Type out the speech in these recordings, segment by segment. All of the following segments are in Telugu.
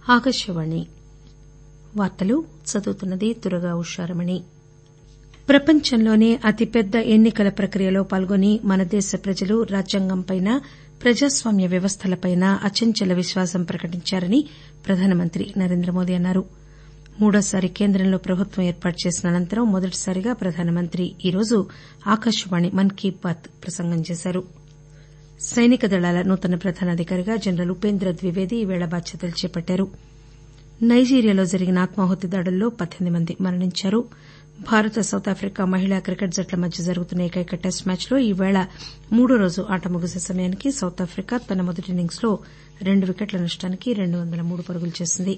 ఆకాశవాణి వార్తలు చదువుతున్నది దుర్గా ఉషారమణి. ప్రపంచంలోనే అతిపెద్ద ఎన్నికల ప్రక్రియలో పాల్గొని మన దేశ ప్రజలు రాజ్యాంగంపైనా ప్రజాస్వామ్య వ్యవస్థలపైనా అచంచల విశ్వాసం ప్రకటించారని ప్రధానమంత్రి నరేంద్రమోదీ అన్నారు. మూడోసారి కేంద్రంలో ప్రభుత్వం ఏర్పాటు చేసిన అనంతరం మొదటిసారిగా ప్రధానమంత్రి ఈరోజు ఆకాశవాణి మన్ కీ బాత్ ప్రసంగం చేశారు. సైనిక దళాల నూతన ప్రధానాధికారిగా జనరల్ ఉపేంద్ర ద్వివేది ఈవేళ బాధ్యతలు చేపట్టారు. నైజీరియాలో జరిగిన ఆత్మాహుతి దాడుల్లో 18 మంది మరణించారు. భారత సౌతాఫ్రికా మహిళా క్రికెట్ జట్ల మధ్య జరుగుతున్న ఏకైక టెస్టు మ్యాచ్లో ఈవేళ మూడో రోజు ఆట ముగిసే సమయానికి సౌతాఫ్రికా తన మొదటి ఇన్నింగ్స్లో 2 వికెట్ల నష్టానికి 203 పరుగులు చేసింది.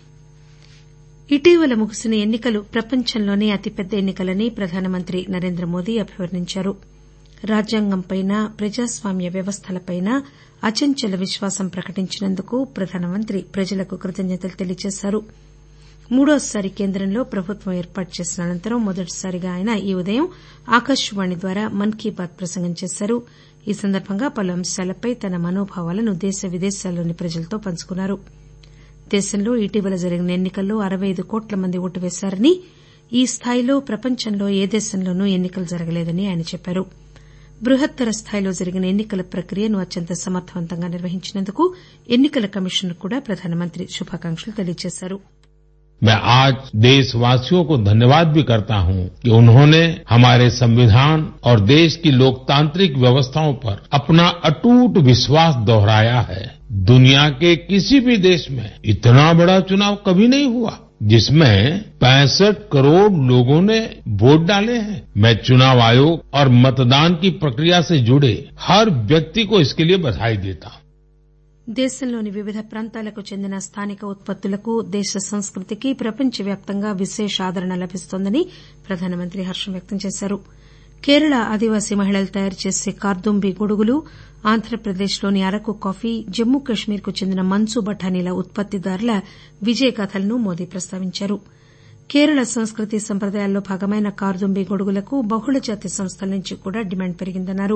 ఇటీవల ముగిసిన ఎన్నికలు ప్రపంచంలోనే అతిపెద్ద ఎన్నికలని ప్రధానమంత్రి నరేంద్రమోదీ అభివర్ణించారు. రాజ్యాంగంపైనా ప్రజాస్వామ్య వ్యవస్థలపైనా అచంచల విశ్వాసం ప్రకటించినందుకు ప్రధానమంత్రి ప్రజలకు కృతజ్ఞతలు తెలియజేశారు. మూడోసారి కేంద్రంలో ప్రభుత్వం ఏర్పాటు చేసిన అనంతరం మొదటిసారిగా ఆయన ఈ ఉదయం ఆకాశవాణి ద్వారా మన్ కీ బాత్ ప్రసంగం చేశారు. ఈ సందర్బంగా పలు అంశాలపై తన మనోభావాలను దేశ విదేశాల్లోని ప్రజలతో పంచుకున్నారు. దేశంలో ఇటీవల జరిగిన ఎన్నికల్లో 65 కోట్ల మంది ఓటు వేశారని, ఈ స్థాయిలో ప్రపంచంలో ఏ దేశంలోనూ ఎన్నికలు జరగలేదని ఆయన చెప్పారు. బృహత్తర స్థాయిలో జరిగిన ఎన్నికల ప్రక్రియను అత్యంత సమర్దవంతంగా నిర్వహించినందుకు ఎన్నికల కమిషన్ కు కూడా ప్రధానమంత్రి శుభాకాంక్షలు తెలియజేశారు. मैं आज देशवासियों को धन्यवाद भी करता हूं कि उन्होंने हमारे संविधान और देश की लोकतांत्रिक व्यवस्थाओं पर अपना अटूट विश्वास दोहराया है. दुनिया के किसी भी देश में इतना बड़ा चुनाव कभी नहीं हुआ जिसमें 65 करोड़ लोगों ने वोट डाले हैं. मैं चुनाव आयोग और मतदान की प्रक्रिया से जुड़े हर व्यक्ति को इसके लिए बधाई देता हूं. దేశంలోని వివిధ ప్రాంతాలకు చెందిన స్థానిక ఉత్పత్తులకు దేశ సంస్కృతికి ప్రపంచవ్యాప్తంగా విశేష ఆదరణ లభిస్తోందని ప్రధానమంత్రి హర్షం వ్యక్తం చేశారు. కేరళ ఆదివాసీ మహిళలు తయారు చేసే కార్దుంబి గొడుగులు, ఆంధ్రప్రదేశ్లోని అరకు కాఫీ, జమ్మూ కశ్మీర్కు చెందిన మంచు బఠానీల ఉత్పత్తిదారుల విజయగాథలను మోదీ ప్రస్తావించారు. కేరళ సంస్కృతి సంప్రదాయాల్లో భాగమైన కార్దుంబి గొడుగులకు బహుళజాతి సంస్థల నుంచి కూడా డిమాండ్ పెరిగిందన్నారు.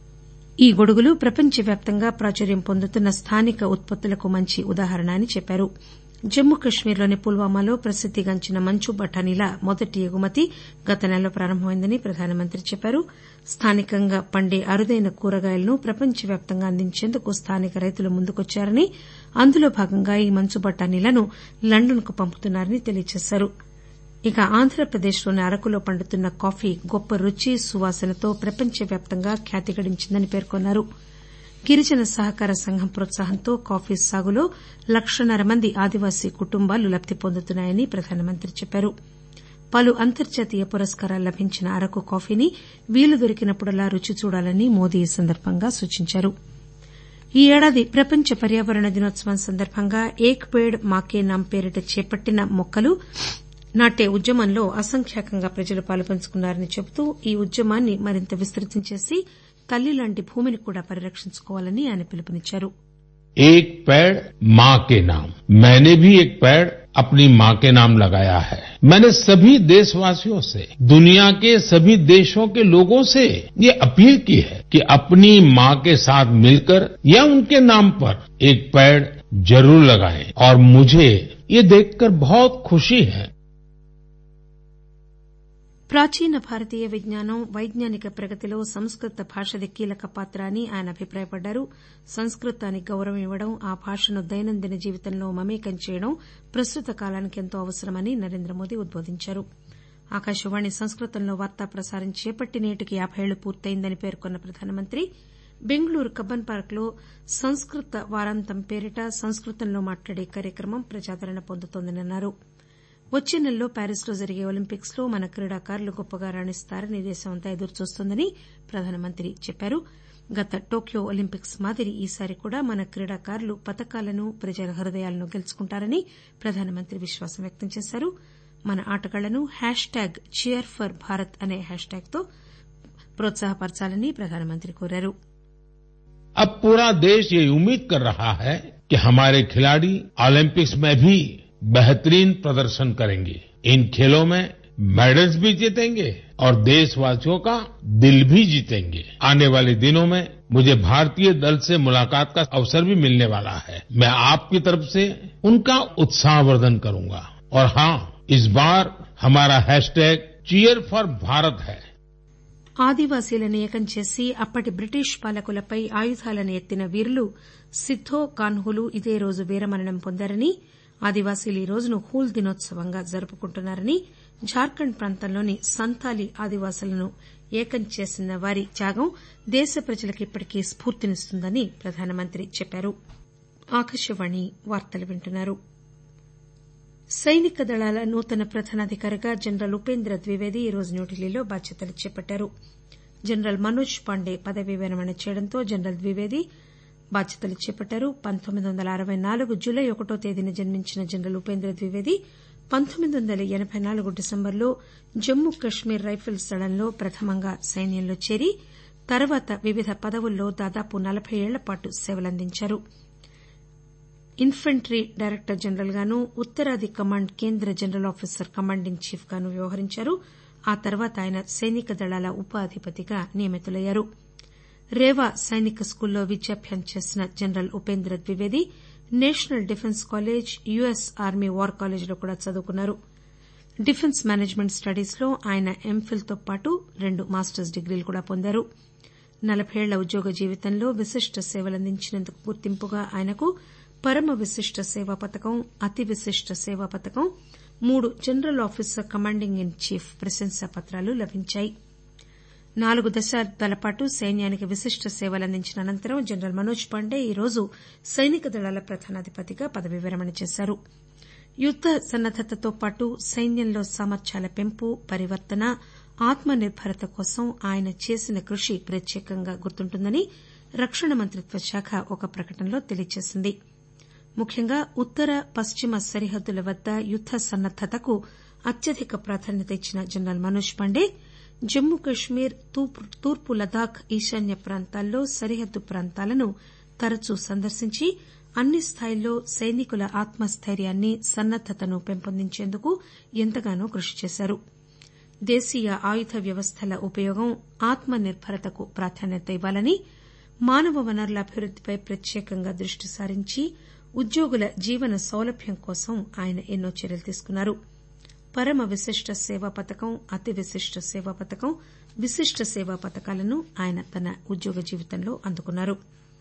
ఈ గొడుగులు ప్రపంచవ్యాప్తంగా ప్రాచుర్యం పొందుతున్న స్థానిక ఉత్పత్తులకు మంచి ఉదాహరణ అని చెప్పారు. జమ్మూ కశ్మీర్లోని పుల్వామాలో ప్రసిద్దిగాంచిన మంచు బఠానీల మొదటి ఎగుమతి గత నెలలో ప్రారంభమైందని ప్రధానమంత్రి చెప్పారు. స్థానికంగా పండే అరుదైన కూరగాయలను ప్రపంచవ్యాప్తంగా అందించేందుకు స్థానిక రైతులు ముందుకొచ్చారని, అందులో భాగంగా ఈ మంచు బఠానీలను లండన్కు పంపుతున్నారని తెలియజేశారు. ఇక ఆంధ్రప్రదేశ్లోని అరకులో పండుతున్న కాఫీ గొప్ప రుచి, సువాసనతో ప్రపంచవ్యాప్తంగా ఖ్యాతి గడించిందని పేర్కొన్నారు. గిరిజన సహకార సంఘం ప్రోత్సాహంతో కాఫీ సాగులో 1,50,000 మంది ఆదివాసీ కుటుంబాలు లబ్ది పొందుతున్నాయని ప్రధానమంత్రి చెప్పారు. పలు అంతర్జాతీయ పురస్కారాలు లభించిన అరకు కాఫీని వీలు దొరికినప్పుడల్లా రుచి చూడాలని మోదీ ఈ సందర్బంగా సూచించారు. ఈ ఏడాది ప్రపంచ పర్యావరణ దినోత్సవం సందర్బంగా ఏక్ పేడ్ మాకే నామ్ పేరిట చేపట్టిన మొక్కలు నాటే ఉద్యమంలో అసంఖ్యాకంగా ప్రజలు పాలుపంచుకున్నారని చెబుతూ ఈ ఉద్యమాన్ని మరింత విస్తృతం చేసి తల్లిలాంటి భూమిని కూడా పరిరక్షించుకోవాలని ఆయన పిలుపునిచ్చారు. एक पेड़ माँ के नाम. मैंने भी एक पेड़ अपनी माँ के नाम लगाया है. मैंने सभी देशवासियों से, दुनिया के सभी देशों के लोगों से ये अपील की है कि अपनी माँ के साथ मिलकर या उनके नाम पर एक पेड़ जरूर लगाएं. और मुझे ये देखकर बहुत खुशी है. ప్రాచీన భారతీయ విజ్ఞానం, వైజ్ఞానిక ప్రగతిలో సంస్కృత భాషది కీలక పాత్ర అని ఆయన అభిప్రాయపడ్డారు. సంస్కృతానికి గౌరవం ఇవ్వడం, ఆ భాషను దైనందిన జీవితంలో మమేకం చేయడం ప్రస్తుత కాలానికి ఎంతో అవసరమని నరేంద్రమోదీ ఉద్బోధించారు. ఆకాశవాణి సంస్కృతంలో వార్తా ప్రసారం చేపట్టి నేటికి 50 ఏళ్లు పూర్తయిందని పేర్కొన్న ప్రధానమంత్రి బెంగళూరు కబ్బన్ పార్క్లో సంస్కృత వారాంతం పేరిట సంస్కృతంలో మాట్లాడే కార్యక్రమం ప్రజాదరణ పొందుతోందని అన్నారు. వచ్చే నెలలో ప్యారిస్లో జరిగే ఒలింపిక్స్ లో మన క్రీడాకారులు గొప్పగా రాణిస్తారని దేశమంతా ఎదురుచూస్తోందని ప్రధానమంత్రి చెప్పారు. గత టోక్యో ఒలింపిక్స్ మాదిరి ఈసారి కూడా మన క్రీడాకారులు పతకాలను, ప్రజల హృదయాలను గెలుచుకుంటారని ప్రధానమంత్రి విశ్వాసం వ్యక్తం చేశారు. మన ఆటగాళ్లను #cheer4bharat అనే హ్యాష్ ట్యాగ్ తో ప్రోత్సాహపరచాలని ప్రధానమంత్రి కోరారు. अब पूरा देश ये उम्मीद कर रहा है कि हमारे खिलाड़ी ओलंपिक्स में भी बेहतरीन प्रदर्शन करेंगे. इन खेलों में मेडल्स भी जीतेंगे और देशवासियों का दिल भी जीतेंगे। आने वाले दिनों में मुझे भारतीय दल से मुलाकात का अवसर भी मिलने वाला है। मैं आपकी तरफ से उनका उत्साहवर्धन करूंगा। और हाँ, इस बार हमारा हैशटैग Cheer4Bharat है। ఆదివాసీలను ఏకం చేసి అప్పటి బ్రిటిష్ పాలకులపై ఆయుధాలను ఎత్తిన వీరులు సిద్దో కాన్హులు ఇదే రోజు వీరమరణం పొందారని, ఆదివాసీలు ఈ రోజును హూల్ దినోత్సవంగా జరుపుకుంటున్నారని, జార్ఖండ్ ప్రాంతంలోని సంతాలీ ఆదివాసీలను ఏకం చేసిన వారి త్యాగం దేశ ప్రజలకు ఇప్పటికీ స్ఫూర్తినిస్తుందని ప్రధానమంత్రి చెప్పారు. సైనిక దళాల నూతన ప్రధానాధికారిగా జనరల్ ఉపేంద్ర ద్వివేది ఈ రోజు న్యూఢిల్లీలో బాధ్యతలు చేపట్టారు. జనరల్ మనోజ్ పాండే పదవీ విరమణ చేయడంతో జనరల్ ద్వివేది బాధ్యతలు చేపట్టారు. 1964 జులై 1వ తేదీన జన్మించిన జనరల్ ఉపేంద్ర ద్వివేది 1984 డిసెంబర్లో జమ్మూ కశ్మీర్ రైఫిల్స్ దళంలో ప్రథమంగా సైన్యంలో చేరి తర్వాత వివిధ పదవుల్లో దాదాపు 40 ఏళ్ల పాటు సేవలందించారు. ఇన్ఫంట్రీ డైరెక్టర్ జనరల్ గాను, ఉత్తరాది కమాండ్ కేంద్ర జనరల్ ఆఫీసర్ కమాండింగ్ చీఫ్ గాను వ్యవహరించారు. ఆ తర్వాత ఆయన సైనిక దళాల ఉప అధిపతిగా నియమితులయ్యారు. రేవా సైనిక స్కూల్లో విద్యాభ్యాసం చేసిన general Upendra Dwivedi national defence college, US army war కాలేజీలో కూడా చదువుకున్నారు. డిఫెన్స్ మేనేజ్మెంట్ స్టడీస్ లో ఆయన ఎంఫిల్ తో పాటు 2 మాస్టర్స్ డిగ్రీలు కూడా పొందారు. 40 ఏళ్ల ఉద్యోగ జీవితంలో విశిష్ట సేవలందించినందుకు గుర్తింపుగా ఆయనకు పరమ విశిష్ట సేవా పతకం, అతి విశిష్ట సేవా పతకం, 3 general officer commanding in chief ప్రశంసా పత్రాలు లభించాయి. 4 దశాబ్దాల పాటు సైన్యానికి విశిష్ట సేవలందించిన అనంతరం జనరల్ మనోజ్ పాండే ఈ రోజు సైనిక దళాల ప్రధానాధిపతిగా పదవీ విరమణ చేశారు. యుద్ద సన్నద్దతతో పాటు సైన్యంలో సామర్థ్యాల పెంపు, పరివర్తన, ఆత్మ నిర్బరత కోసం ఆయన చేసిన కృషి ప్రత్యేకంగా గుర్తుంటుందని రక్షణ మంత్రిత్వ శాఖ ఒక ప్రకటనలో తెలియజేసింది. ముఖ్యంగా ఉత్తర, పశ్చిమ సరిహద్దుల వద్ద యుద్ద సన్నద్దతకు అత్యధిక ప్రాధాన్యత ఇచ్చిన జనరల్ మనోజ్ పాండే జమ్మూ కశ్మీర్, తూర్పు లదాఖ్, ఈశాన్య ప్రాంతాల్లో సరిహద్దు ప్రాంతాలను తరచూ సందర్శించి అన్ని స్థాయిల్లో సైనికుల ఆత్మస్థైర్యాన్ని, సన్నద్దతను పెంపొందించేందుకు ఎంతగానో కృషి చేశారు. దేశీయ ఆయుధ వ్యవస్థల ఉపయోగం, ఆత్మ నిర్బరతకు ప్రాధాన్యత ఇవ్వాలని, మానవ వనరుల అభివృద్దిపై ప్రత్యేకంగా దృష్టి సారించి ఉద్యోగుల జీవన సౌలభ్యం కోసం ఆయన ఎన్నో చర్యలు తీసుకున్నారు. పరమ విశిష్ట సేవా పతకం, అతి విశిష్ట సేవా పతకం, విశిష్ట సేవా పతకాలను ఆయన తన ఉద్యోగ జీవితంలో అందుకున్నారు.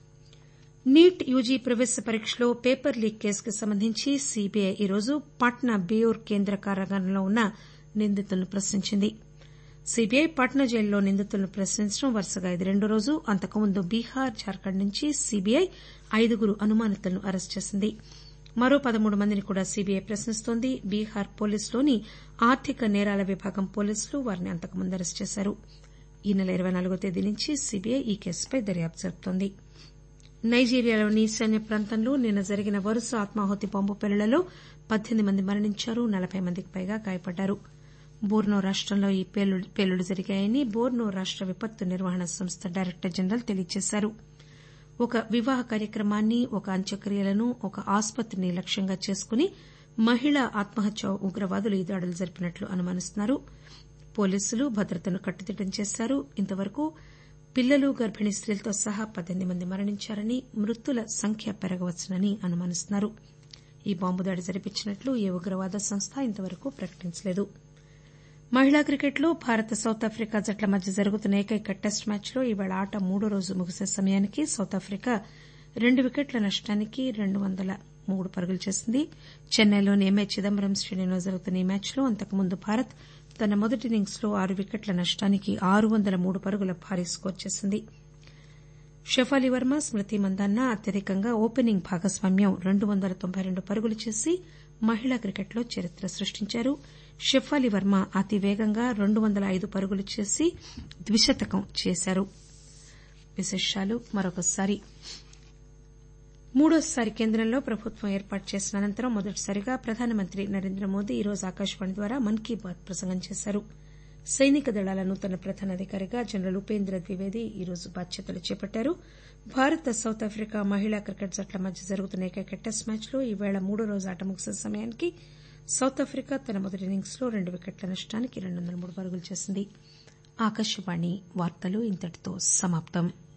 నీట్ యూజీ ప్రవేశ పరీక్షలో పేపర్ లీక్ కేసుకు సంబంధించి సీబీఐ ఈ రోజు పాట్నా బేయూర్ కేంద్ర కారాగారంలో ఉన్న నిందితులను ప్రశ్నించింది. సీబీఐ పాట్నా జైలులో నిందితులను ప్రశ్నించడం వరుసగా ఇది 2వ రోజు. అంతకుముందు బీహార్, జార్ఖండ్ నుంచి సీబీఐ 5 అనుమానితులను అరెస్టు చేసింది. మరో 13 మందిని కూడా సీబీఐ ప్రశ్నిస్తోంది. బీహార్ పోలీసులోని ఆర్థిక నేరాల విభాగం పోలీసులు వారిని అంతకుముందు అరెస్టు చేశారు. ఈ నెల 24వ తేదీ నుంచి సీబీఐ ఈ కేసుపై దర్యాప్తు జరుపుతోంది. నైజీరియాలోని ఈశాన్య ప్రాంతంలో నిన్న జరిగిన వరుస ఆత్మాహుతి బాంబు పేలుళ్లలో 18 మంది మరణించారు, 40 మందికి పైగా గాయపడ్డారు. బోర్నో రాష్టంలో ఈ పేలుళ్లు జరిగాయని బోర్నో రాష్ట విపత్తు నిర్వహణ సంస్థ డైరెక్టర్ జనరల్ తెలియజేశారు. ఒక వివాహ కార్యక్రమాన్ని, ఒక అంత్యక్రియలను, ఒక ఆసుపత్రిని లక్ష్యంగా చేసుకుని మహిళా ఆత్మహత్య ఉగ్రవాదులు ఈ దాడులు జరిపినట్లు అనుమానిస్తున్నారు. పోలీసులు భద్రతను కట్టుదిట్టం చేశారు. ఇంతవరకు పిల్లలు, గర్భిణీ స్త్రీలతో సహా 18 మంది మరణించారని, మృతుల సంఖ్య పెరగవచ్చునని అనుమానిస్తున్నారు. ఈ బాంబు దాడి జరిపించినట్లు ఏ ఉగ్రవాద సంస్థ ఇంతవరకు ప్రకటించలేదు. మహిళా క్రికెట్లో భారత్, సౌత్ ఆఫ్రికా జట్ల మధ్య జరుగుతున్న ఏకైక టెస్ట్ మ్యాచ్లో ఈవేళ ఆట 3వ రోజు ముగిసే సమయానికి సౌత్ ఆఫ్రికా 2 వికెట్ల నష్టానికి 203 పరుగులు చేసింది. చెన్నైలోని ఎంఏ చిదంబరం స్టేడియంలో జరుగుతున్న ఈ మ్యాచ్లో అంతకుముందు భారత్ తన మొదటి ఇన్నింగ్స్లో 6 వికెట్ల నష్టానికి 603 పరుగుల భారీ స్కోరు చేసింది. షెఫాలి వర్మ, స్మృతి మందాన్న అత్యధికంగా ఓపెనింగ్ భాగస్వామ్యం 292 పరుగులు చేసి మహిళా క్రికెట్లో చరిత్ర సృష్టించారు. షెఫాలి వర్మ అతి వేగంగా 205 పరుగులు చేసి ద్విశతకం చేశారు. మూడోసారి కేంద్రంలో ప్రభుత్వం ఏర్పాటు చేసిన అనంతరం మొదటిసారిగా ప్రధానమంత్రి నరేంద్ర మోదీ ఈ రోజు ఆకాశవాణి ద్వారా మన్ కీ బాత్ ప్రసంగం చేశారు. సైనిక దళాల నూతన ప్రధానాధికారిగా జనరల్ ఉపేంద్ర ద్వివేది ఈ రోజు బాధ్యతలు చేపట్టారు. భారత్, సౌత్ ఆఫ్రికా మహిళా క్రికెట్ జట్ల మధ్య జరుగుతున్న ఏకైక టెస్ట్ మ్యాచ్లో ఈవేళ 3వ రోజు ఆట ముగిసే సమయానికి సౌత్ ఆఫ్రికా తన మొదటి ఇన్నింగ్స్ లో 2 వికెట్ల నష్టానికి 203 పరుగులు చేసింది. ఆకాశవాణి వార్తలు ఇంతటితో సమాప్తం.